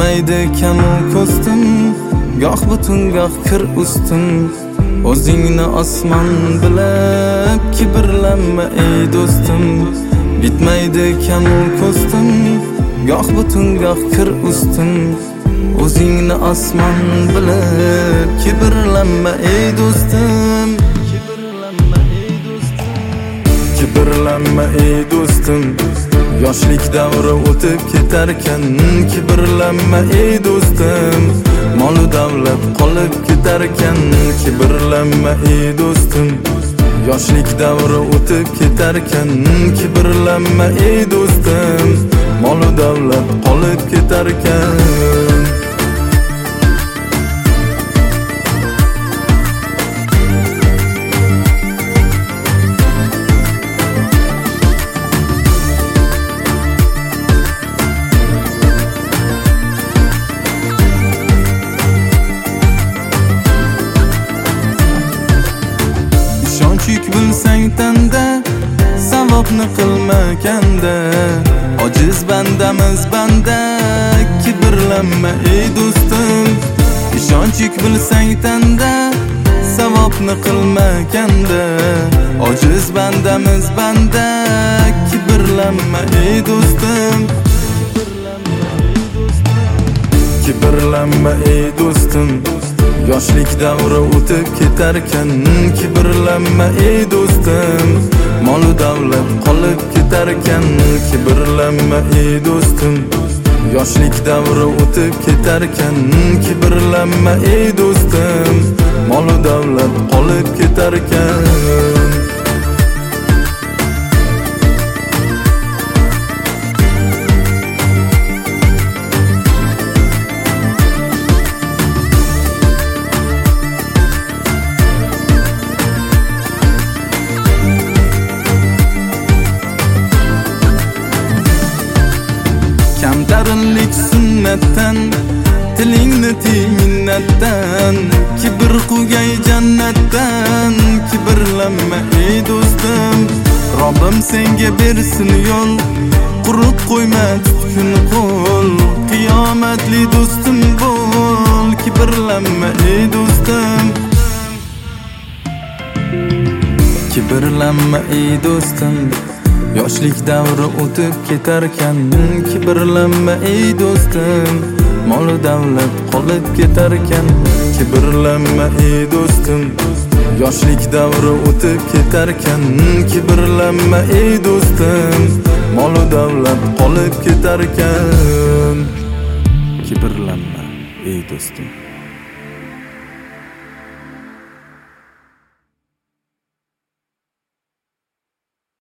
bitmaydi kamu ko'stim, goh butun goh kir ustim. O'zingni osmon bilib kibrlanma ey do'stim. Bitmaydi kamu ko'stim, goh butun goh kir ustim. O'zingni osmon bilib kibrlanma ey do'stim. Kibrlanma ey do'stim. Yoshlik davri o'tib ketarkan, kibrlanma ey do'stim. Mol-u davlat qolib ketarkan, kibrlanma ey do'stim. Yoshlik davri o'tib ketarkan, kibrlanma ey do'stim. Mol-u davlat qolib ketarkan. Ishonch bilsang tanda, savobni qilmakanda. Ojiz bandamiz banda, kibrlanma ey do'stim. Ishonch bilsang tanda, savobni qilmakanda. Ojiz bandamiz banda, kibrlanma ey do'stim. Kibrlanma ey do'stim. Yoshlik davri o'tib ketarkan, kibrlanma ey do'stim. Mol-u davlat qolib ketarkan, kibrlanma ey do'stim. Yoshlik davri o'tib ketarkan, kibrlanma ey do'stim. Mol-u davlat qolib ketarkan. Kamtarinlik sunnatdan, tilingni tiy minnatdan. Kibr qilgay jannatdan, kibrlanma ey do'stim. Robbim senga bersin yo'l, quruq qo'yma tutqun qo'l. Qiyomatli do'stim bo'l, kibrlanma ey do'stim. Kibrlanma ey do'stim. Yoshlik davri o'tib ketarkan, kibrlanma ey do'stim. Mol-u davlat qolib ketarkan, kibrlanma ey do'stim. Yoshlik davri o'tib ketarkan, kibrlanma ey do'stim. Mol-u davlat qolib ketarkan, kibrlanma ey do'stim.